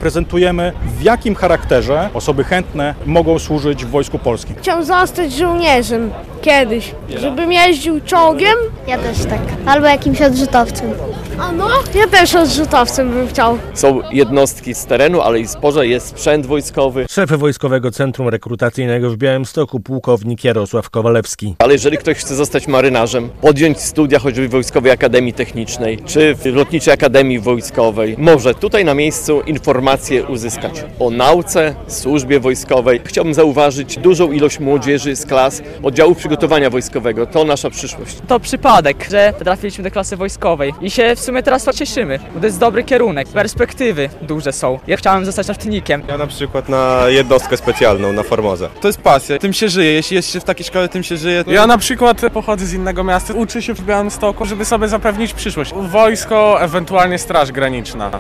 prezentujemy, w jakim charakterze osoby chętne mogą służyć w Wojsku Polskim. Chciałem zostać żołnierzem kiedyś, żebym jeździł czołgiem. Ja też tak. Albo jakimś odrzutowcem. A no, ja też odrzutowcem bym chciał. Są jednostki z terenu, ale i z porze jest sprzęt wojskowy. Szef Wojskowego Centrum Rekrutacyjnego w Białymstoku, pułkownik Jarosław Kowalewski. Ale jeżeli ktoś chce zostać marynarzem, podjąć studia choćby w Wojskowej Akademii Technicznej, czy w Lotniczej Akademii Wojskowej, może tutaj na miejscu informacje uzyskać o nauce, służbie wojskowej. Chciałbym zauważyć dużą ilość młodzieży z klas oddziału przygotowania wojskowego. To nasza przyszłość. To przypadek, że trafiliśmy do klasy wojskowej i się w sumie teraz cieszymy, bo to jest dobry kierunek, perspektywy duże są. Ja chciałem zostać naftnikiem. Ja na przykład na jednostkę specjalną, na Formozę. To jest pasja, tym się żyje, jeśli jest się w takiej szkole, tym się żyje. Ja na przykład pochodzę z innego miasta, uczę się w Białymstoku, żeby sobie zapewnić przyszłość. Wojsko, ewentualnie Straż Graniczna.